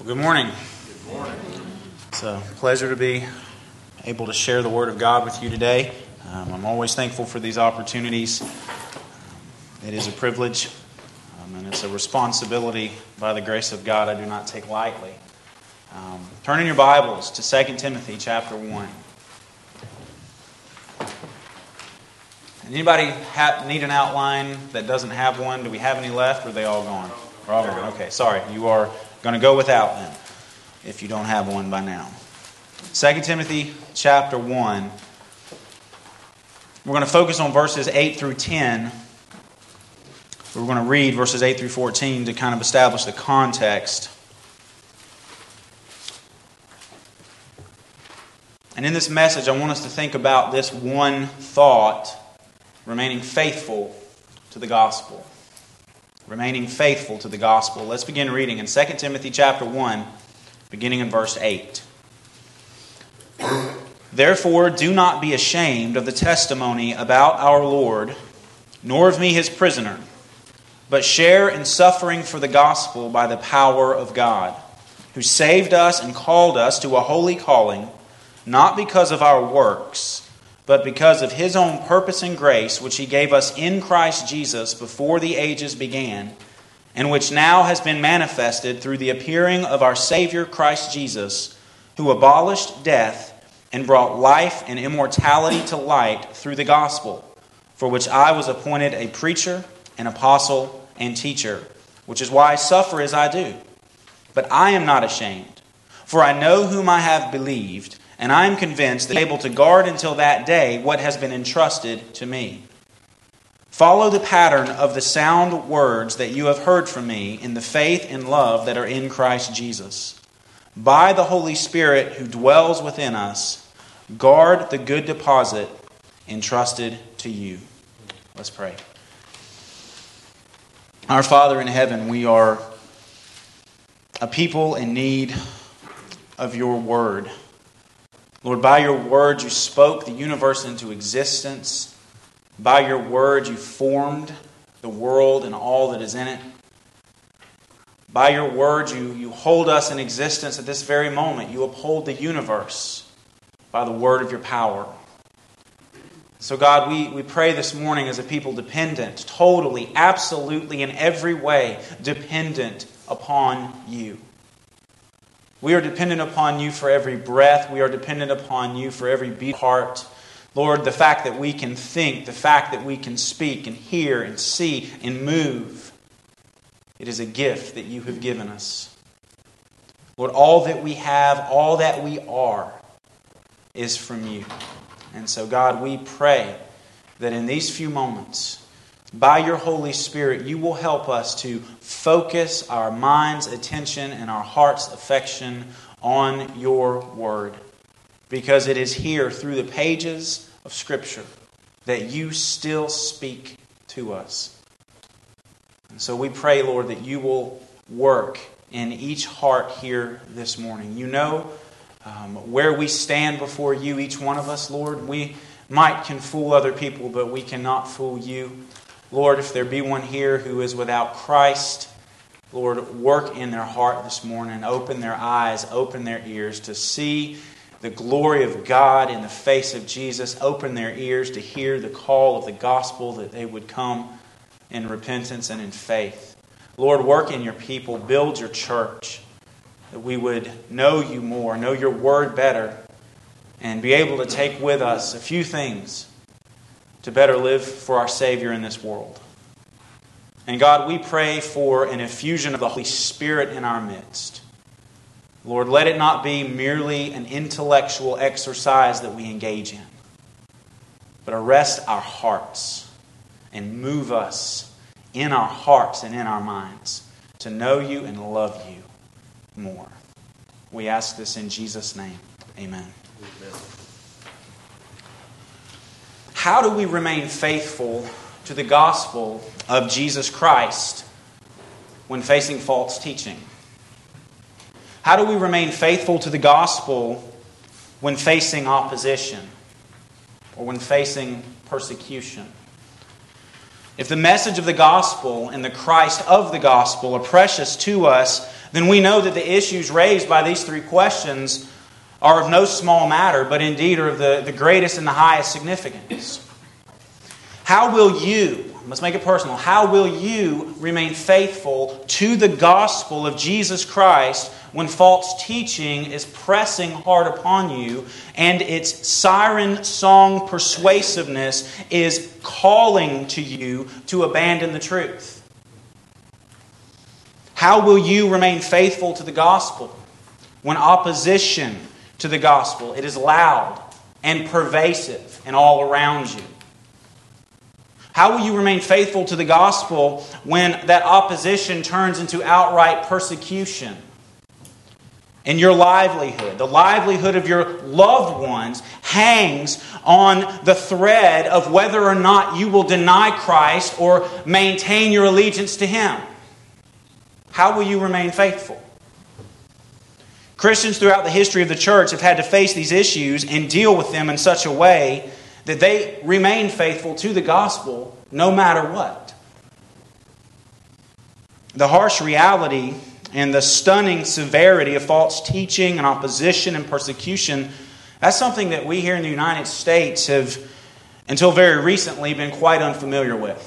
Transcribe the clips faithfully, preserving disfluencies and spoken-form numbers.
Well, good morning. Good morning. It's a pleasure to be able to share the Word of God with you today. Um, I'm always thankful for these opportunities. It is a privilege, um, and it's a responsibility by the grace of God I do not take lightly. Um, turn in your Bibles to Second Timothy chapter one. Anybody have, need an outline that doesn't have one? Do we have any left, or are they all gone? We're all gone. Okay, sorry. You are going to go without them if you don't have one by now. Second Timothy chapter one. We're going to focus on verses eight through ten. We're going to read verses eight through fourteen to kind of establish the context. And in this message, I want us to think about this one thought: remaining faithful to the gospel. Remaining faithful to the gospel. Let's begin reading in Second Timothy chapter one, beginning in verse eight. Therefore, do not be ashamed of the testimony about our Lord, nor of me his prisoner, but share in suffering for the gospel by the power of God, who saved us and called us to a holy calling, not because of our works, but because of His own purpose and grace, which He gave us in Christ Jesus before the ages began, and which now has been manifested through the appearing of our Savior Christ Jesus, who abolished death and brought life and immortality to light through the gospel, for which I was appointed a preacher, an apostle, and teacher, which is why I suffer as I do. But I am not ashamed, for I know whom I have believed, and I am convinced that I am able to guard until that day what has been entrusted to me. Follow the pattern of the sound words that you have heard from me in the faith and love that are in Christ Jesus. By the Holy Spirit who dwells within us, guard the good deposit entrusted to you. Let's pray. Our Father in heaven, we are a people in need of your word. Lord, by your word you spoke the universe into existence. By your word you formed the world and all that is in it. By your word you, you hold us in existence at this very moment. You uphold the universe by the word of your power. So God, we, we pray this morning as a people dependent, totally, absolutely, in every way dependent upon you. We are dependent upon you for every breath. We are dependent upon you for every beat of heart. Lord, the fact that we can think, the fact that we can speak and hear and see and move, it is a gift that you have given us. Lord, all that we have, all that we are, is from you. And so, God, we pray that in these few moments, by your Holy Spirit, you will help us to focus our mind's attention and our heart's affection on your word. Because it is here through the pages of Scripture that you still speak to us. And so we pray, Lord, that you will work in each heart here this morning. You know um, where we stand before you, each one of us, Lord. We might can fool other people, but we cannot fool you. Lord, if there be one here who is without Christ, Lord, work in their heart this morning. Open their eyes, open their ears to see the glory of God in the face of Jesus. Open their ears to hear the call of the gospel, that they would come in repentance and in faith. Lord, work in your people. Build your church, that we would know you more, know your word better, and be able to take with us a few things to better live for our Savior in this world. And God, we pray for an infusion of the Holy Spirit in our midst. Lord, let it not be merely an intellectual exercise that we engage in, but arrest our hearts and move us in our hearts and in our minds to know you and love you more. We ask this in Jesus' name. Amen. Amen. How do we remain faithful to the gospel of Jesus Christ when facing false teaching? How do we remain faithful to the gospel when facing opposition or when facing persecution? If the message of the gospel and the Christ of the gospel are precious to us, then we know that the issues raised by these three questions are of no small matter, but indeed are of the, the greatest and the highest significance. How will you, let's make it personal, how will you remain faithful to the gospel of Jesus Christ when false teaching is pressing hard upon you and its siren song persuasiveness is calling to you to abandon the truth? How will you remain faithful to the gospel when opposition to the gospel, it is loud and pervasive and all around you? How will you remain faithful to the gospel when that opposition turns into outright persecution? And your livelihood, the livelihood of your loved ones, hangs on the thread of whether or not you will deny Christ or maintain your allegiance to Him. How will you remain faithful? Christians throughout the history of the church have had to face these issues and deal with them in such a way that they remain faithful to the gospel no matter what. The harsh reality and the stunning severity of false teaching and opposition and persecution, that's something that we here in the United States have, until very recently, been quite unfamiliar with.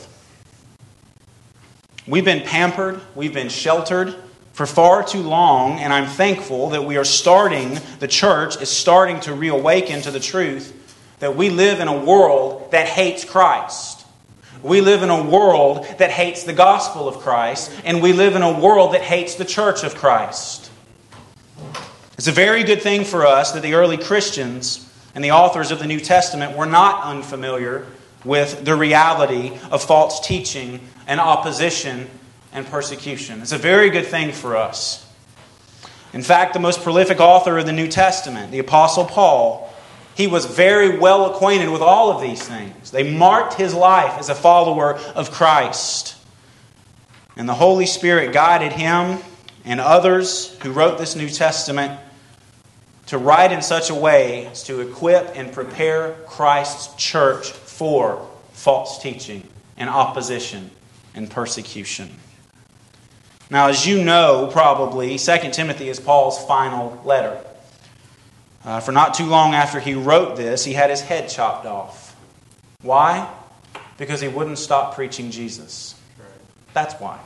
We've been pampered, we've been sheltered for far too long, and I'm thankful that we are starting, the church is starting to reawaken to the truth that we live in a world that hates Christ. We live in a world that hates the gospel of Christ, and we live in a world that hates the church of Christ. It's a very good thing for us that the early Christians and the authors of the New Testament were not unfamiliar with the reality of false teaching and opposition and persecution. It's a very good thing for us. In fact, the most prolific author of the New Testament, the Apostle Paul, he was very well acquainted with all of these things. They marked his life as a follower of Christ. And the Holy Spirit guided him and others who wrote this New Testament to write in such a way as to equip and prepare Christ's church for false teaching and opposition and persecution. Now, as you know, probably, Second Timothy is Paul's final letter. Uh, for not too long after he wrote this, he had his head chopped off. Why? Because he wouldn't stop preaching Jesus. That's why.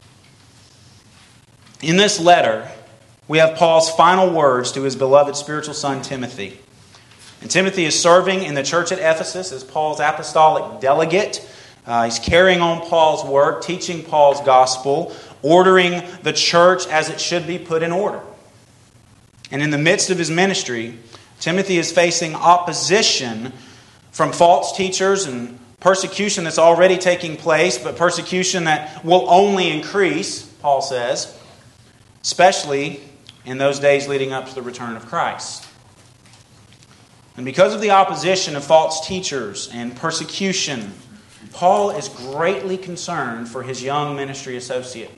In this letter, we have Paul's final words to his beloved spiritual son Timothy. And Timothy is serving in the church at Ephesus as Paul's apostolic delegate. Uh, he's carrying on Paul's work, teaching Paul's gospel, ordering the church as it should be put in order. And in the midst of his ministry, Timothy is facing opposition from false teachers and persecution that's already taking place, but persecution that will only increase, Paul says, especially in those days leading up to the return of Christ. And because of the opposition of false teachers and persecution, Paul is greatly concerned for his young ministry associate.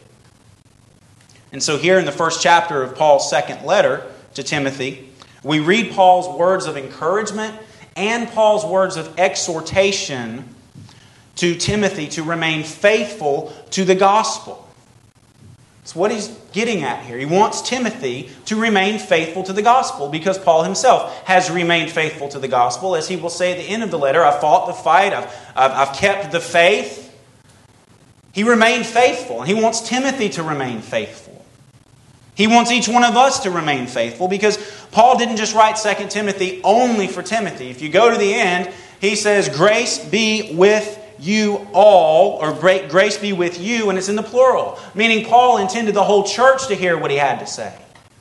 And so here in the first chapter of Paul's second letter to Timothy, we read Paul's words of encouragement and Paul's words of exhortation to Timothy to remain faithful to the gospel. That's what he's getting at here. He wants Timothy to remain faithful to the gospel because Paul himself has remained faithful to the gospel. As he will say at the end of the letter, I've fought the fight, I've, I've, I've kept the faith. He remained faithful, and he wants Timothy to remain faithful. He wants each one of us to remain faithful because Paul didn't just write Second Timothy only for Timothy. If you go to the end, he says, grace be with you all, or grace be with you, and it's in the plural. Meaning Paul intended the whole church to hear what he had to say.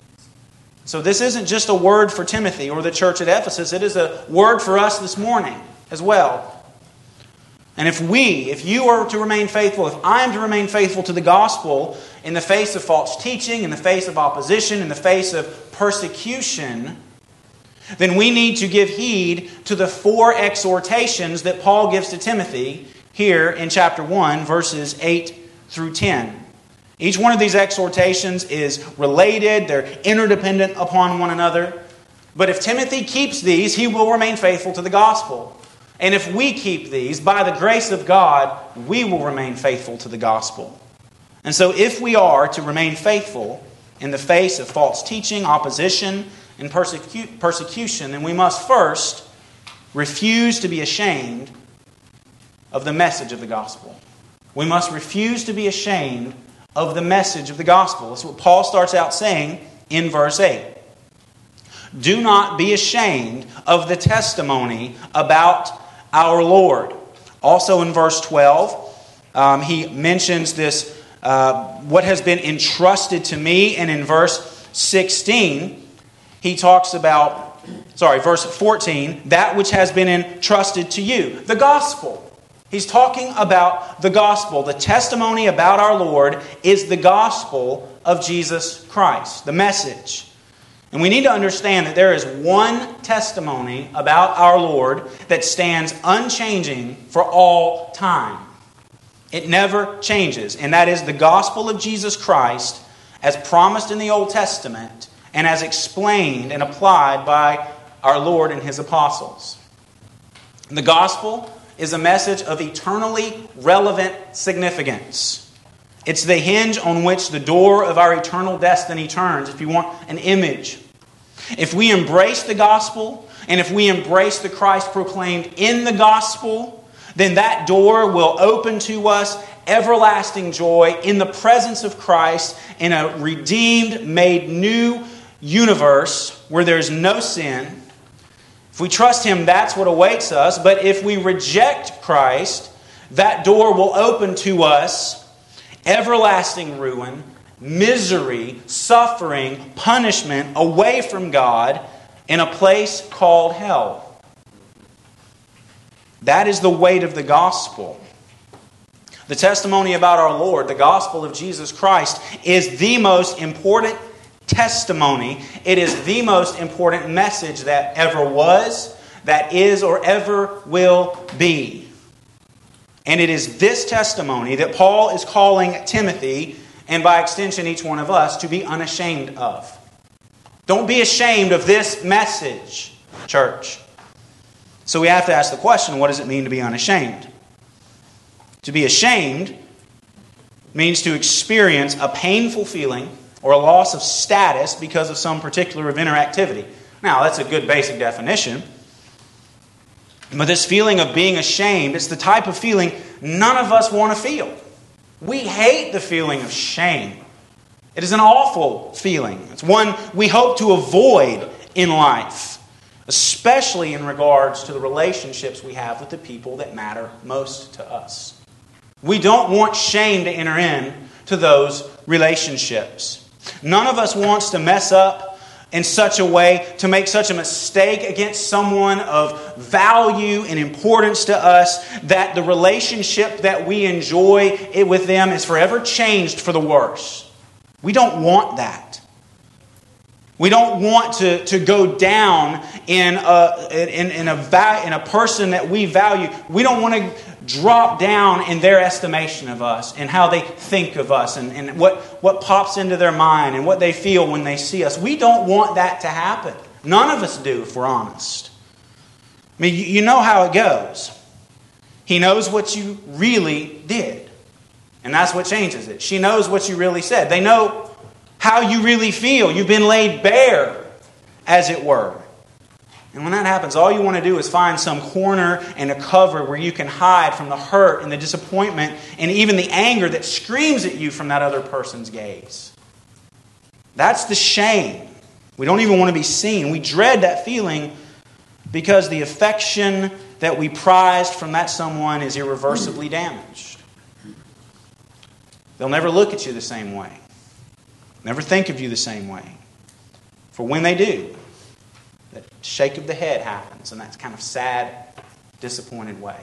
So this isn't just a word for Timothy or the church at Ephesus. It is a word for us this morning as well. And if we, if you are to remain faithful, if I am to remain faithful to the gospel in the face of false teaching, in the face of opposition, in the face of persecution, then we need to give heed to the four exhortations that Paul gives to Timothy here in chapter one, verses eight through ten. Each one of these exhortations is related, they're interdependent upon one another. But if Timothy keeps these, he will remain faithful to the gospel. And if we keep these, by the grace of God, we will remain faithful to the gospel. And so if we are to remain faithful, in the face of false teaching, opposition, and persecu- persecution, then we must first refuse to be ashamed of the message of the gospel. We must refuse to be ashamed of the message of the gospel. That's what Paul starts out saying in verse eight. Do not be ashamed of the testimony about our Lord. Also in verse twelve, um, he mentions this, uh, what has been entrusted to me. And in verse sixteen, he talks about, sorry, verse fourteen, that which has been entrusted to you, the gospel. He's talking about the gospel. The testimony about our Lord is the gospel of Jesus Christ, the message. And we need to understand that there is one testimony about our Lord that stands unchanging for all time. It never changes. And that is the gospel of Jesus Christ as promised in the Old Testament and as explained and applied by our Lord and His apostles. The gospel is a message of eternally relevant significance. It's the hinge on which the door of our eternal destiny turns, if you want an image. If we embrace the gospel, and if we embrace the Christ proclaimed in the gospel, then that door will open to us everlasting joy in the presence of Christ in a redeemed, made new universe where there's no sin. If we trust Him, that's what awaits us. But if we reject Christ, that door will open to us everlasting ruin, misery, suffering, punishment, away from God in a place called hell. That is the weight of the gospel. The testimony about our Lord, the gospel of Jesus Christ, is the most important testimony. It is the most important message that ever was, that is, or ever will be. And it is this testimony that Paul is calling Timothy, and by extension each one of us, to be unashamed of. Don't be ashamed of this message, church. So we have to ask the question, what does it mean to be unashamed? To be ashamed means to experience a painful feeling or a loss of status because of some particular event or activity. Now, that's a good basic definition. But this feeling of being ashamed, it's the type of feeling none of us want to feel. We hate the feeling of shame. It is an awful feeling. It's one we hope to avoid in life, especially in regards to the relationships we have with the people that matter most to us. We don't want shame to enter in to those relationships. None of us wants to mess up in such a way, to make such a mistake against someone of value and importance to us, that the relationship that we enjoy with them is forever changed for the worse. We don't want that. We don't want to, to go down in a, in, in, a, in a person that we value. We don't want to drop down in their estimation of us and how they think of us and, and what, what pops into their mind and what they feel when they see us. We don't want that to happen. None of us do, if we're honest. I mean, you, you know how it goes. He knows what you really did. And that's what changes it. She knows what you really said. They know how you really feel. You've been laid bare, as it were. And when that happens, all you want to do is find some corner and a cover where you can hide from the hurt and the disappointment and even the anger that screams at you from that other person's gaze. That's the shame. We don't even want to be seen. We dread that feeling because the affection that we prized from that someone is irreversibly damaged. They'll never look at you the same way. Never think of you the same way. For when they do, that shake of the head happens in that kind of sad, disappointed way.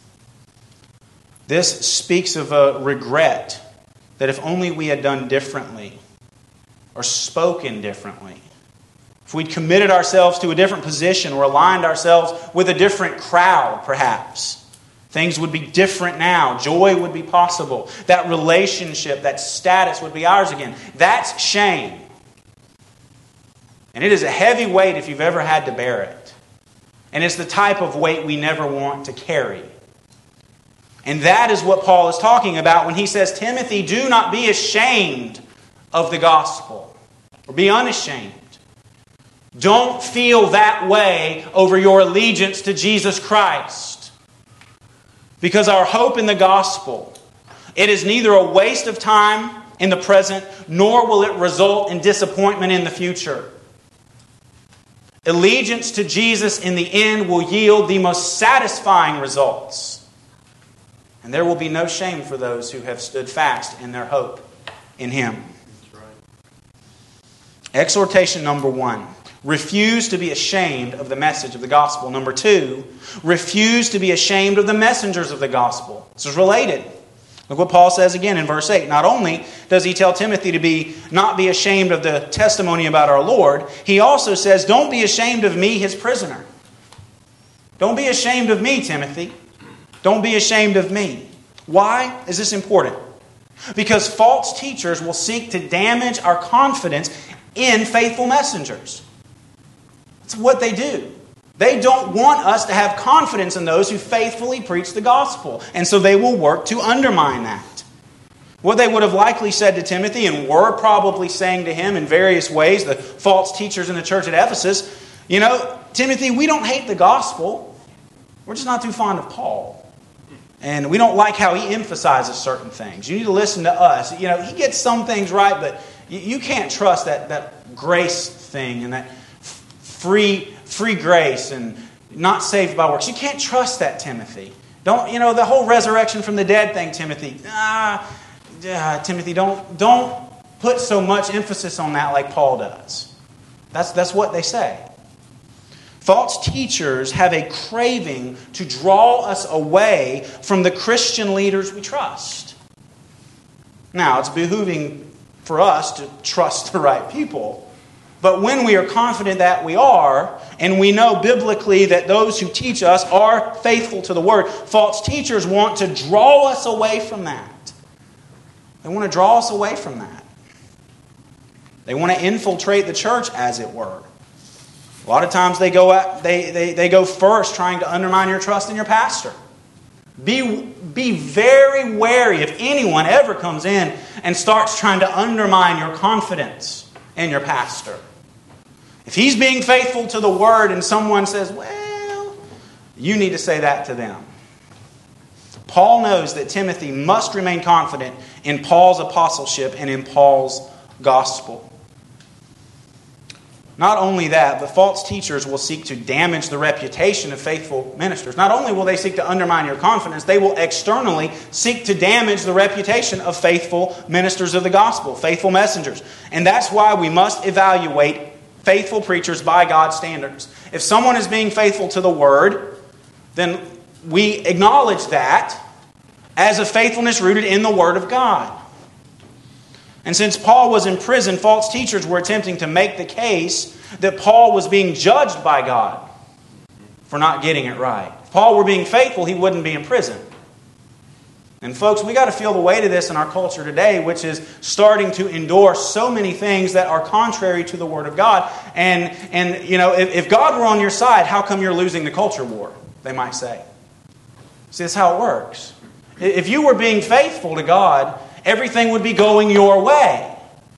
This speaks of a regret that if only we had done differently or spoken differently, if we'd committed ourselves to a different position or aligned ourselves with a different crowd, perhaps, things would be different now. Joy would be possible. That relationship, that status would be ours again. That's shame. And it is a heavy weight if you've ever had to bear it. And it's the type of weight we never want to carry. And that is what Paul is talking about when he says, Timothy, do not be ashamed of the gospel. or be unashamed. Don't feel that way over your allegiance to Jesus Christ. Because our hope in the gospel, it is neither a waste of time in the present, nor will it result in disappointment in the future. Allegiance to Jesus in the end will yield the most satisfying results. And there will be no shame for those who have stood fast in their hope in Him. That's right. Exhortation number one. Refuse to be ashamed of the message of the gospel. Number two, refuse to be ashamed of the messengers of the gospel. This is related. Look what Paul says again in verse eight. Not only does he tell Timothy to be not be ashamed of the testimony about our Lord, he also says, don't be ashamed of me, his prisoner. Don't be ashamed of me, Timothy. Don't be ashamed of me. Why is this important? Because false teachers will seek to damage our confidence in faithful messengers. It's what they do. They don't want us to have confidence in those who faithfully preach the gospel. And so they will work to undermine that. What they would have likely said to Timothy, and were probably saying to him in various ways, the false teachers in the church at Ephesus, you know, Timothy, we don't hate the gospel. We're just not too fond of Paul. And we don't like how he emphasizes certain things. You need to listen to us. You know, he gets some things right, but you, you can't trust that, that grace thing and that free free grace and not saved by works. You can't trust that, Timothy. Don't, you know, the whole resurrection from the dead thing, Timothy. Ah, ah, Timothy, don't don't put so much emphasis on that like Paul does. That's that's what they say. False teachers have a craving to draw us away from the Christian leaders we trust. Now, it's behooving for us to trust the right people. But when we are confident that we are, and we know biblically that those who teach us are faithful to the Word, false teachers want to draw us away from that. They want to draw us away from that. They want to infiltrate the church, as it were. A lot of times they go at, they, they, they go first trying to undermine your trust in your pastor. Be, be very wary if anyone ever comes in and starts trying to undermine your confidence in your pastor. If he's being faithful to the Word and someone says, well, you need to say that to them. Paul knows that Timothy must remain confident in Paul's apostleship and in Paul's gospel. Not only that, but false teachers will seek to damage the reputation of faithful ministers. Not only will they seek to undermine your confidence, they will externally seek to damage the reputation of faithful ministers of the gospel, faithful messengers. And that's why we must evaluate faithful preachers by God's standards. If someone is being faithful to the Word, then we acknowledge that as a faithfulness rooted in the Word of God. And since Paul was in prison, false teachers were attempting to make the case that Paul was being judged by God for not getting it right. If Paul were being faithful, he wouldn't be in prison. And folks, we got to feel the weight of this in our culture today, which is starting to endorse so many things that are contrary to the Word of God. And, and you know, if, if God were on your side, how come you're losing the culture war? They might say. See, that's how it works. If you were being faithful to God, everything would be going your way.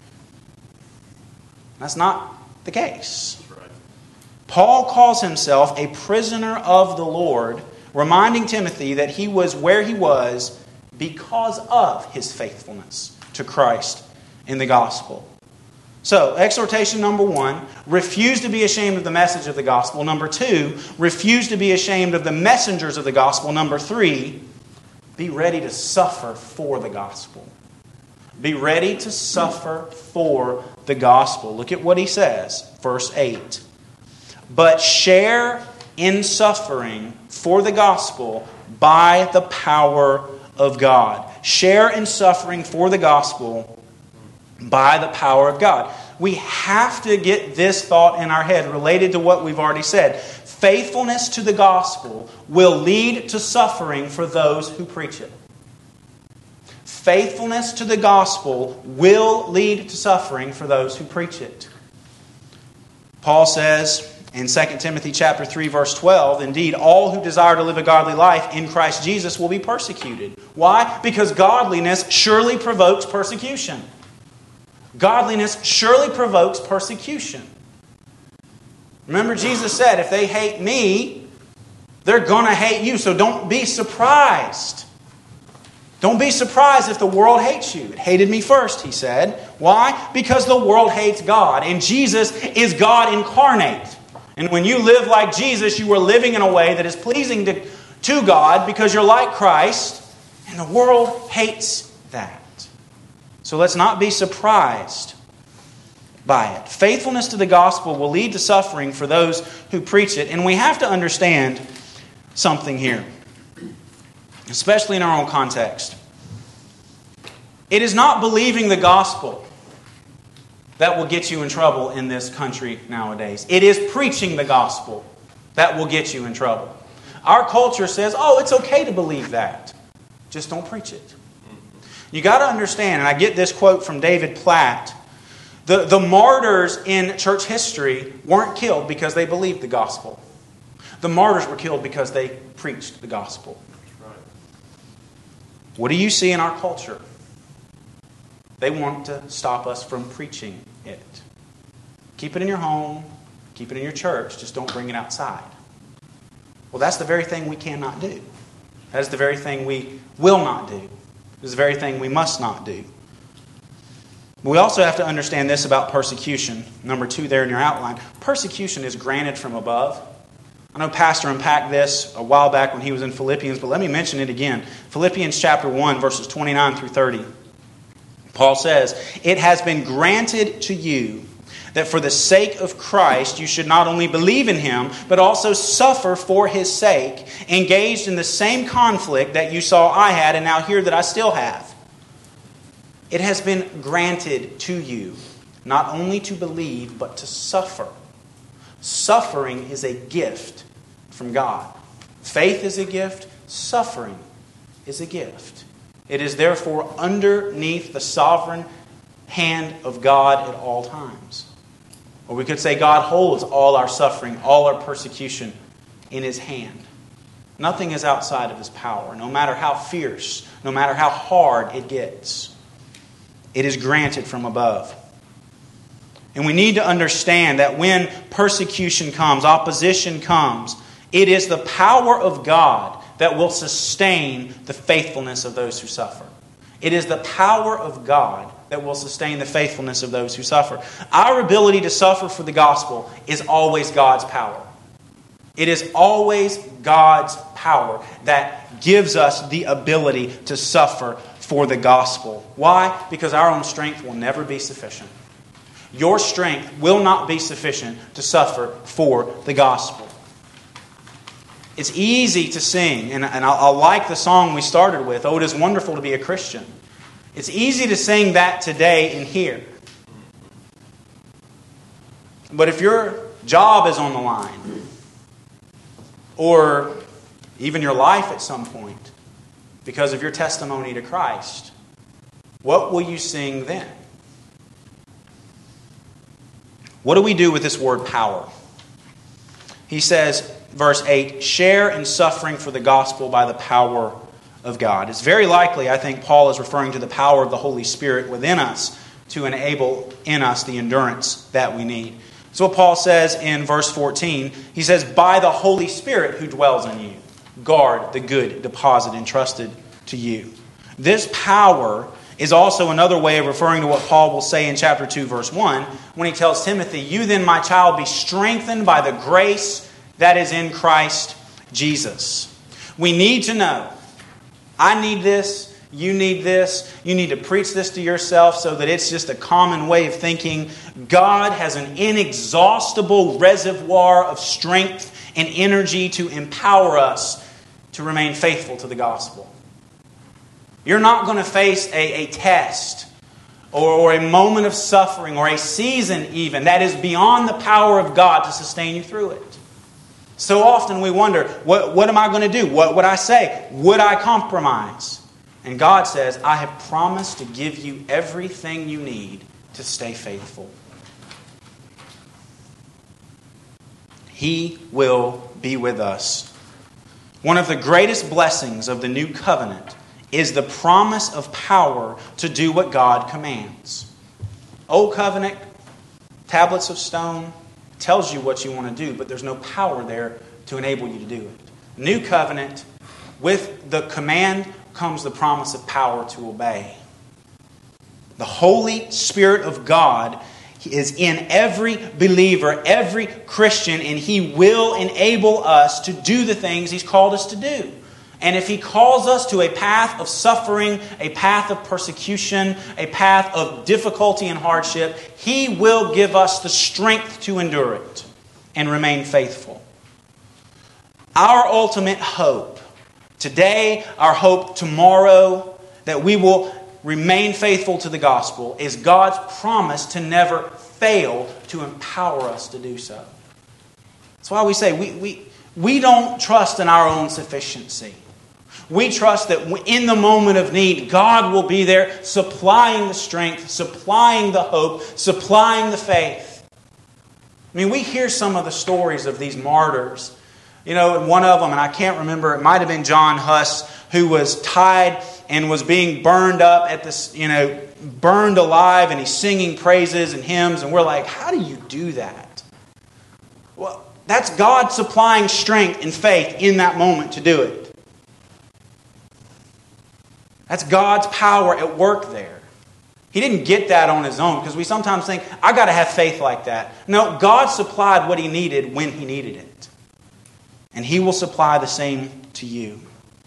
That's not the case. Paul calls himself a prisoner of the Lord, reminding Timothy that he was where he was because of his faithfulness to Christ in the gospel. So, exhortation number one, refuse to be ashamed of the message of the gospel. Number two, refuse to be ashamed of the messengers of the gospel. Number three, be ready to suffer for the gospel. Be ready to suffer for the gospel. Look at what he says, verse eight. But share in suffering for the gospel by the power of God. Share in suffering for the gospel by the power of God. We have to get this thought in our head related to what we've already said. Faithfulness to the gospel will lead to suffering for those who preach it. Faithfulness to the gospel will lead to suffering for those who preach it. Paul says in Second Timothy chapter three, verse twelve, indeed, all who desire to live a godly life in Christ Jesus will be persecuted. Why? Because godliness surely provokes persecution. Godliness surely provokes persecution. Remember, Jesus said, if they hate me, they're going to hate you. So don't be surprised. Don't be surprised if the world hates you. It hated me first, he said. Why? Because the world hates God. And Jesus is God incarnate. And when you live like Jesus, you are living in a way that is pleasing to, to God because you're like Christ. And the world hates that. So let's not be surprised by it. Faithfulness to the gospel will lead to suffering for those who preach it. And we have to understand something here, especially in our own context. It is not believing the gospel that will get you in trouble in this country nowadays. It is preaching the gospel that will get you in trouble. Our culture says, oh, it's okay to believe that. Just don't preach it. You got to understand, and I get this quote from David Platt, the, the martyrs in church history weren't killed because they believed the gospel. The martyrs were killed because they preached the gospel. What do you see in our culture? They want to stop us from preaching it. Keep it in your home. Keep it in your church. Just don't bring it outside. Well, that's the very thing we cannot do. That is the very thing we will not do. It is the very thing we must not do. But we also have to understand this about persecution. Number two there in your outline. Persecution is granted from above. I know Pastor unpacked this a while back when he was in Philippians, but let me mention it again. Philippians chapter one, verses twenty-nine through thirty. Paul says, "It has been granted to you that for the sake of Christ you should not only believe in Him, but also suffer for His sake, engaged in the same conflict that you saw I had and now hear that I still have. It has been granted to you not only to believe, but to suffer." Suffering is a gift from God. Faith is a gift. Suffering is a gift. It is therefore underneath the sovereign hand of God at all times. Or we could say God holds all our suffering, all our persecution in His hand. Nothing is outside of His power, no matter how fierce, no matter how hard it gets. It is granted from above. And we need to understand that when persecution comes, opposition comes, it is the power of God that will sustain the faithfulness of those who suffer. It is the power of God that will sustain the faithfulness of those who suffer. Our ability to suffer for the gospel is always God's power. It is always God's power that gives us the ability to suffer for the gospel. Why? Because our own strength will never be sufficient. Your strength will not be sufficient to suffer for the gospel. It's easy to sing, and, and I, I like the song we started with, "Oh, it is wonderful to be a Christian." It's easy to sing that today and here. But if your job is on the line, or even your life at some point, because of your testimony to Christ, what will you sing then? What do we do with this word power? He says, verse eight, "Share in suffering for the gospel by the power of God." It's very likely, I think, Paul is referring to the power of the Holy Spirit within us to enable in us the endurance that we need. So what Paul says in verse fourteen, he says, "By the Holy Spirit who dwells in you, guard the good deposit entrusted to you." This power is also another way of referring to what Paul will say in chapter two, verse one, when he tells Timothy, "You then, my child, be strengthened by the grace that is in Christ Jesus." We need to know, I need this, you need this, you need to preach this to yourself so that it's just a common way of thinking. God has an inexhaustible reservoir of strength and energy to empower us to remain faithful to the gospel. You're not going to face a, a test or, or a moment of suffering or a season even that is beyond the power of God to sustain you through it. So often we wonder, what, what am I going to do? What would I say? Would I compromise? And God says, "I have promised to give you everything you need to stay faithful." He will be with us. One of the greatest blessings of the new covenant is the promise of power to do what God commands. Old covenant, tablets of stone, tells you what you want to do, but there's no power there to enable you to do it. New covenant, with the command comes the promise of power to obey. The Holy Spirit of God is in every believer, every Christian, and He will enable us to do the things He's called us to do. And if He calls us to a path of suffering, a path of persecution, a path of difficulty and hardship, He will give us the strength to endure it and remain faithful. Our ultimate hope today, our hope tomorrow, that we will remain faithful to the gospel, is God's promise to never fail to empower us to do so. That's why we say we, we, we don't trust in our own sufficiency. We trust that in the moment of need, God will be there supplying the strength, supplying the hope, supplying the faith. I mean, we hear some of the stories of these martyrs. You know, one of them, and I can't remember, it might have been John Huss, who was tied and was being burned up at this, you know, burned alive, and he's singing praises and hymns, and we're like, how do you do that? Well, that's God supplying strength and faith in that moment to do it. That's God's power at work there. He didn't get that on His own, because we sometimes think, I got to have faith like that. No, God supplied what He needed when He needed it. And He will supply the same to you.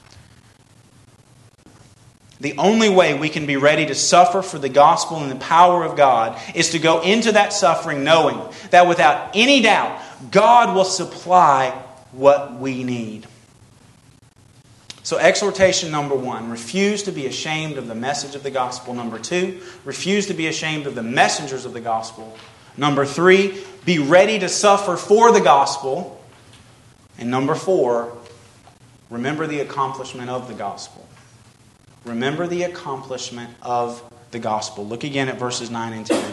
The only way we can be ready to suffer for the gospel and the power of God is to go into that suffering knowing that without any doubt, God will supply what we need. So exhortation number one, refuse to be ashamed of the message of the gospel. Number two, refuse to be ashamed of the messengers of the gospel. Number three, be ready to suffer for the gospel. And number four, remember the accomplishment of the gospel. Remember the accomplishment of the gospel. Look again at verses nine and ten.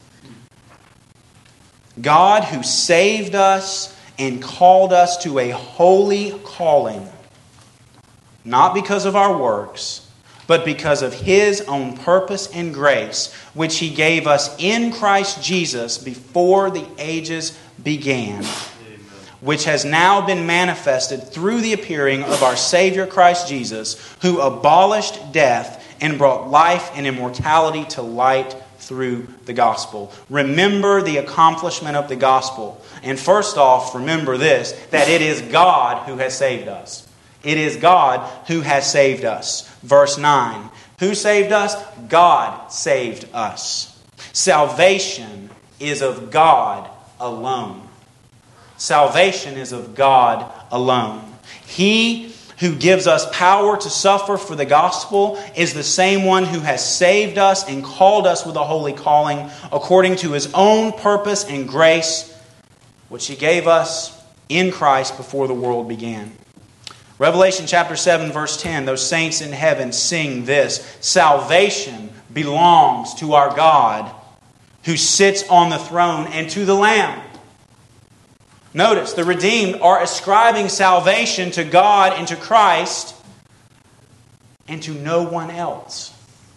God who saved us and called us to a holy calling, not because of our works, but because of His own purpose and grace, which He gave us in Christ Jesus before the ages began, which has now been manifested through the appearing of our Savior Christ Jesus, who abolished death and brought life and immortality to light through the gospel. Remember the accomplishment of the gospel. And first off, remember this, that it is God who has saved us. It is God who has saved us. Verse nine. Who saved us? God saved us. Salvation is of God alone. Salvation is of God alone. He who gives us power to suffer for the gospel is the same one who has saved us and called us with a holy calling according to His own purpose and grace, which He gave us in Christ before the world began. Revelation chapter seven, verse ten, those saints in heaven sing this: salvation belongs to our God who sits on the throne and to the Lamb. Notice, the redeemed are ascribing salvation to God and to Christ and to no one else.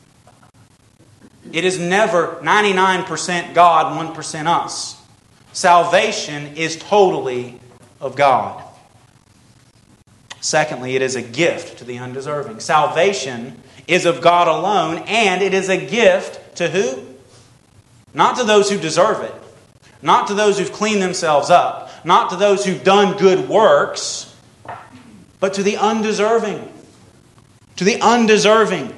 It is never ninety-nine percent God, one percent us. Salvation is totally of God. Secondly, it is a gift to the undeserving. Salvation is of God alone, and it is a gift to who? Not to those who deserve it. Not to those who've cleaned themselves up. Not to those who've done good works, but to the undeserving. To the undeserving.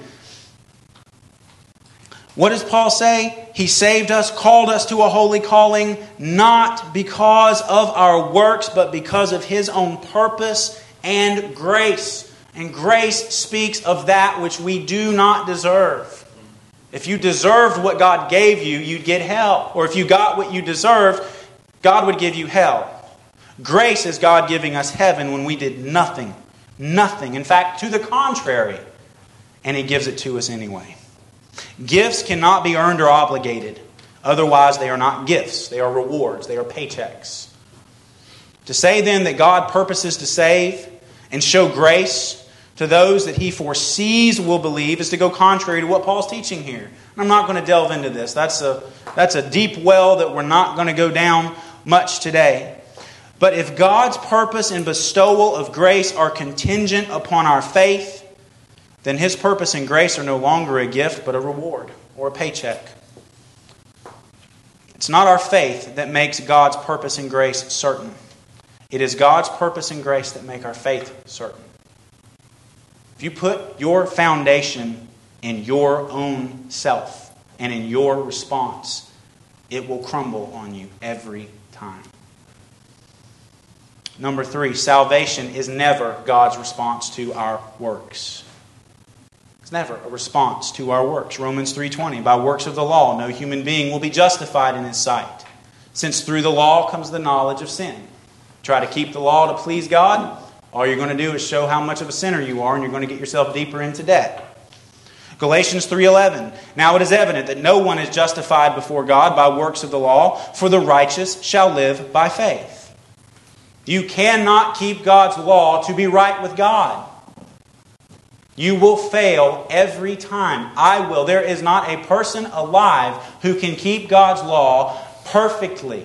What does Paul say? He saved us, called us to a holy calling, not because of our works, but because of His own purpose and grace. And grace speaks of that which we do not deserve. If you deserved what God gave you, you'd get hell. Or if you got what you deserved, God would give you hell. Grace is God giving us heaven when we did nothing. Nothing. In fact, to the contrary. And He gives it to us anyway. Gifts cannot be earned or obligated. Otherwise, they are not gifts. They are rewards. They are paychecks. To say then that God purposes to save and show grace to those that He foresees will believe is to go contrary to what Paul's teaching here. And I'm not going to delve into this. That's a, that's a deep well that we're not going to go down much today. But if God's purpose and bestowal of grace are contingent upon our faith, then His purpose and grace are no longer a gift, but a reward or a paycheck. It's not our faith that makes God's purpose and grace certain. It is God's purpose and grace that make our faith certain. If you put your foundation in your own self and in your response, it will crumble on you every time. Number three, salvation is never God's response to our works. It's never a response to our works. Romans three twenty, by works of the law, no human being will be justified in His sight, since through the law comes the knowledge of sin. Try to keep the law to please God, all you're going to do is show how much of a sinner you are, and you're going to get yourself deeper into debt. Galatians three eleven, now it is evident that no one is justified before God by works of the law, for the righteous shall live by faith. You cannot keep God's law to be right with God. You will fail every time. I will. There is not a person alive who can keep God's law perfectly.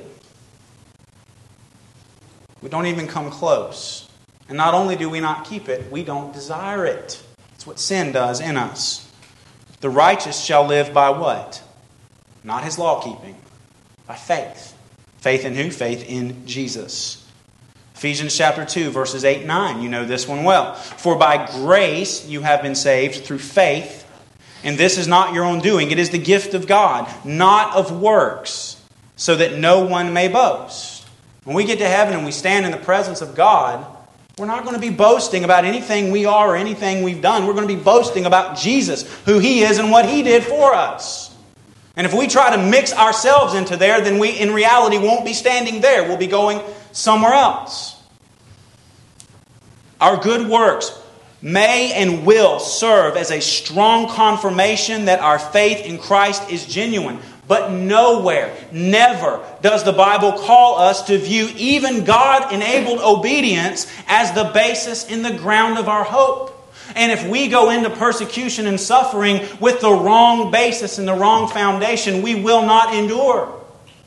We don't even come close. And not only do we not keep it, we don't desire it. It's what sin does in us. The righteous shall live by what? Not his law keeping. By faith. Faith in who? Faith in Jesus. Ephesians chapter two, verses eight and nine. You know this one well. For by grace you have been saved through faith, and this is not your own doing. It is the gift of God, not of works, so that no one may boast. When we get to heaven and we stand in the presence of God, we're not going to be boasting about anything we are or anything we've done. We're going to be boasting about Jesus, who He is and what He did for us. And if we try to mix ourselves into there, then we in reality won't be standing there. We'll be going somewhere else. Our good works may and will serve as a strong confirmation that our faith in Christ is genuine. But nowhere, never does the Bible call us to view even God-enabled obedience as the basis in the ground of our hope. And if we go into persecution and suffering with the wrong basis and the wrong foundation, we will not endure.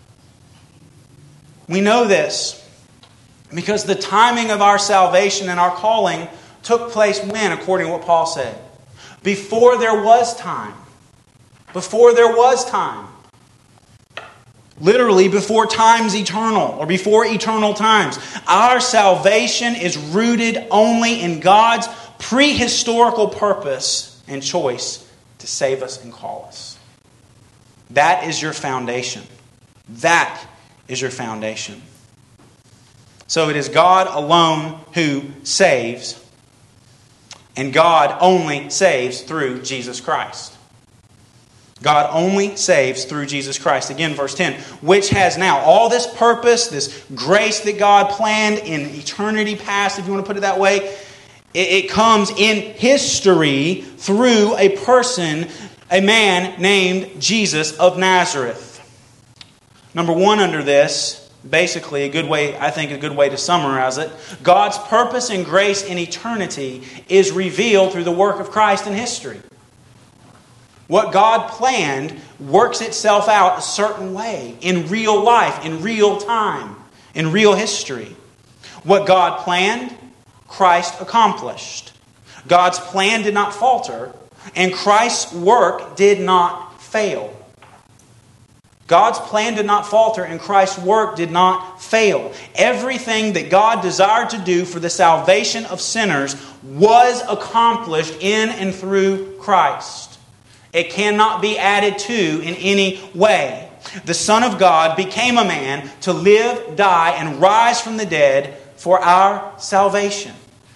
We know this because the timing of our salvation and our calling took place when, according to what Paul said? Before there was time. Before there was time. Literally before time's eternal, or before eternal times. Our salvation is rooted only in God's prehistorical purpose and choice to save us and call us. That is your foundation. That is your foundation. So it is God alone who saves, and God only saves through Jesus Christ. God only saves through Jesus Christ. Again, verse ten, which has now all this purpose, this grace that God planned in eternity past, if you want to put it that way, it, it comes in history through a person, a man named Jesus of Nazareth. Number one under this, basically a good way, I think a good way to summarize it, God's purpose and grace in eternity is revealed through the work of Christ in history. What God planned works itself out a certain way in real life, in real time, in real history. What God planned, Christ accomplished. God's plan did not falter, and Christ's work did not fail. God's plan did not falter, and Christ's work did not fail. Everything that God desired to do for the salvation of sinners was accomplished in and through Christ. It cannot be added to in any way. The Son of God became a man to live, die, and rise from the dead for our salvation.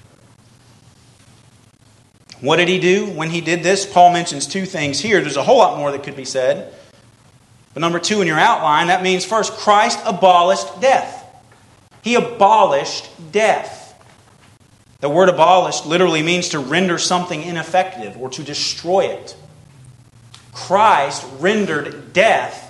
What did He do when He did this? Paul mentions two things here. There's a whole lot more that could be said. But number two in your outline, that means first, Christ abolished death. He abolished death. The word abolished literally means to render something ineffective or to destroy it. Christ rendered death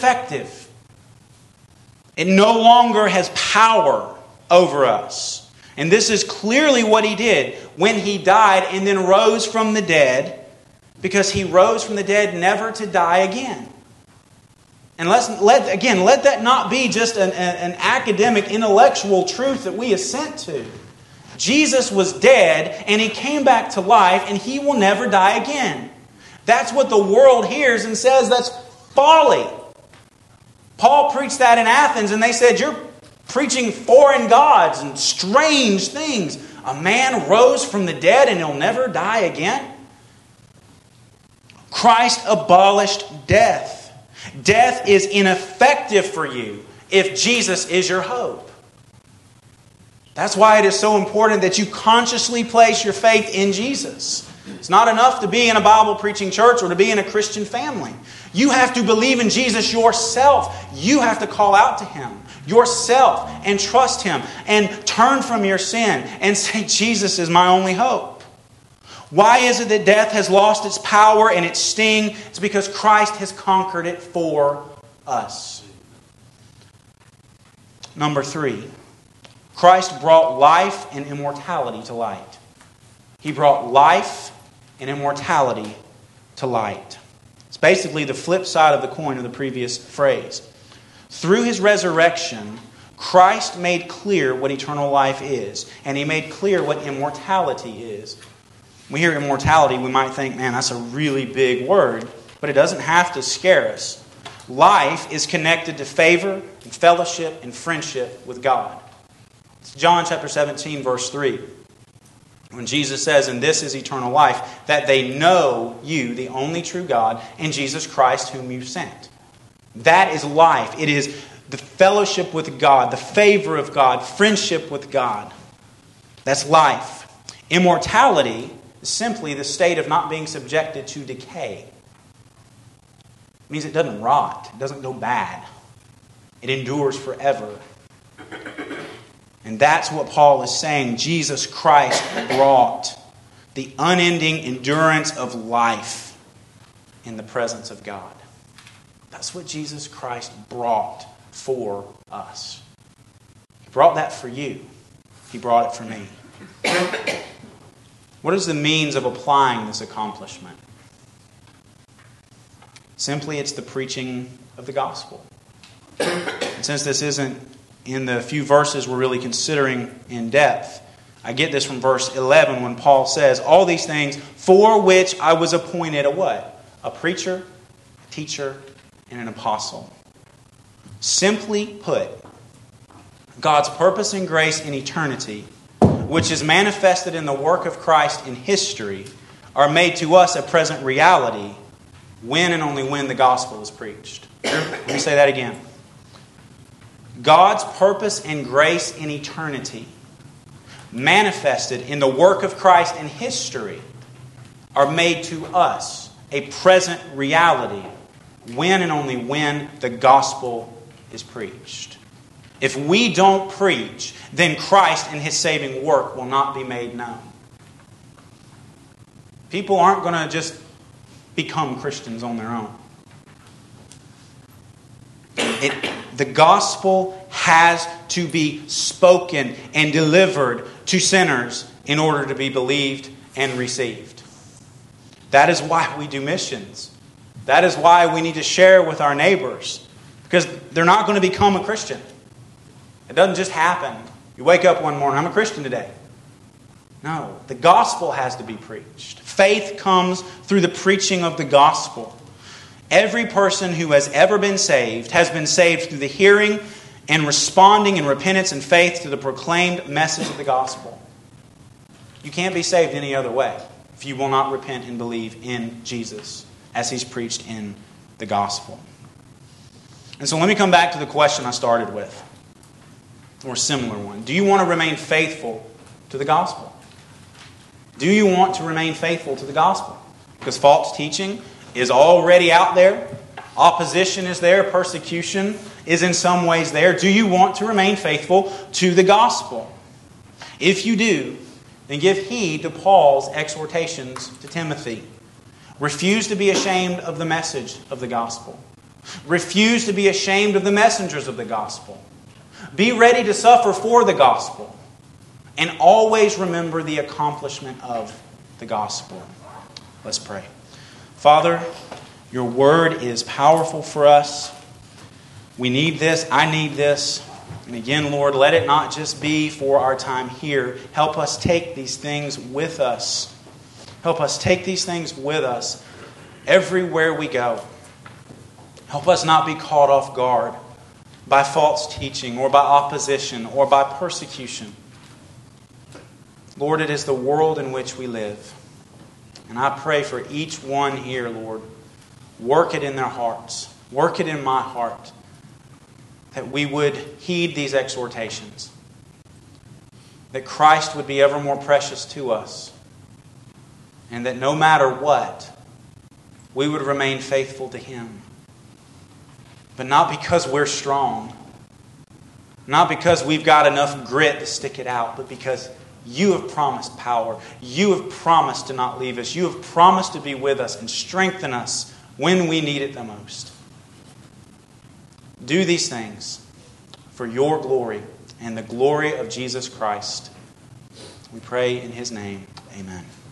ineffective. It no longer has power over us. And this is clearly what He did when He died and then rose from the dead, because He rose from the dead never to die again. And let's, let, again, let that not be just an, an academic, intellectual truth that we assent to. Jesus was dead and He came back to life and He will never die again. That's what the world hears and says that's folly. Paul preached that in Athens and they said, you're preaching foreign gods and strange things. A man rose from the dead and He'll never die again? Christ abolished death. Death is ineffective for you if Jesus is your hope. That's why it is so important that you consciously place your faith in Jesus. It's not enough to be in a Bible-preaching church or to be in a Christian family. You have to believe in Jesus yourself. You have to call out to Him yourself and trust Him and turn from your sin and say, Jesus is my only hope. Why is it that death has lost its power and its sting? It's because Christ has conquered it for us. Number three, Christ brought life and immortality to light. He brought life and immortality to light. It's basically the flip side of the coin of the previous phrase. Through His resurrection, Christ made clear what eternal life is, and He made clear what immortality is. When we hear immortality, we might think, man, that's a really big word, but it doesn't have to scare us. Life is connected to favor and fellowship and friendship with God. It's John chapter seventeen, verse three. When Jesus says, and this is eternal life, that they know you, the only true God, and Jesus Christ whom you sent. That is life. It is the fellowship with God, the favor of God, friendship with God. That's life. Immortality is simply the state of not being subjected to decay. It means it doesn't rot. It doesn't go bad. It endures forever. And that's what Paul is saying. Jesus Christ brought the unending endurance of life in the presence of God. That's what Jesus Christ brought for us. He brought that for you. He brought it for me. What is the means of applying this accomplishment? Simply, it's the preaching of the gospel. And since this isn't in the few verses we're really considering in depth, I get this from verse eleven when Paul says, all these things for which I was appointed a what? A preacher, a teacher, and an apostle. Simply put, God's purpose and grace in eternity, which is manifested in the work of Christ in history, are made to us a present reality when and only when the gospel is preached. Let me say that again. God's purpose and grace in eternity, manifested in the work of Christ in history, are made to us a present reality when and only when the gospel is preached. If we don't preach, then Christ and His saving work will not be made known. People aren't going to just become Christians on their own. It, the gospel has to be spoken and delivered to sinners in order to be believed and received. That is why we do missions. That is why we need to share with our neighbors. Because they're not going to become a Christian. It doesn't just happen. You wake up one morning, I'm a Christian today. No, the gospel has to be preached. Faith comes through the preaching of the gospel. Every person who has ever been saved has been saved through the hearing and responding in repentance and faith to the proclaimed message of the gospel. You can't be saved any other way if you will not repent and believe in Jesus as He's preached in the gospel. And so let me come back to the question I started with, or a similar one. Do you want to remain faithful to the gospel? Do you want to remain faithful to the gospel? Because false teaching is already out there. Opposition is there. Persecution is in some ways there. Do you want to remain faithful to the gospel? If you do, then give heed to Paul's exhortations to Timothy. Refuse to be ashamed of the message of the gospel. Refuse to be ashamed of the messengers of the gospel. Be ready to suffer for the gospel. and always remember the accomplishment of the gospel. Let's pray. Father, your word is powerful for us. We need this. I need this. And again, Lord, let it not just be for our time here. Help us take these things with us. Help us take these things with us everywhere we go. Help us not be caught off guard by false teaching or by opposition or by persecution. Lord, it is the world in which we live. And I pray for each one here, Lord, work it in their hearts. Work it in my heart. That we would heed these exhortations. That Christ would be ever more precious to us. And that no matter what, we would remain faithful to Him. But not because we're strong. Not because we've got enough grit to stick it out. But because You have promised power. You have promised to not leave us. You have promised to be with us and strengthen us when we need it the most. Do these things for Your glory and the glory of Jesus Christ. We pray in His name. Amen.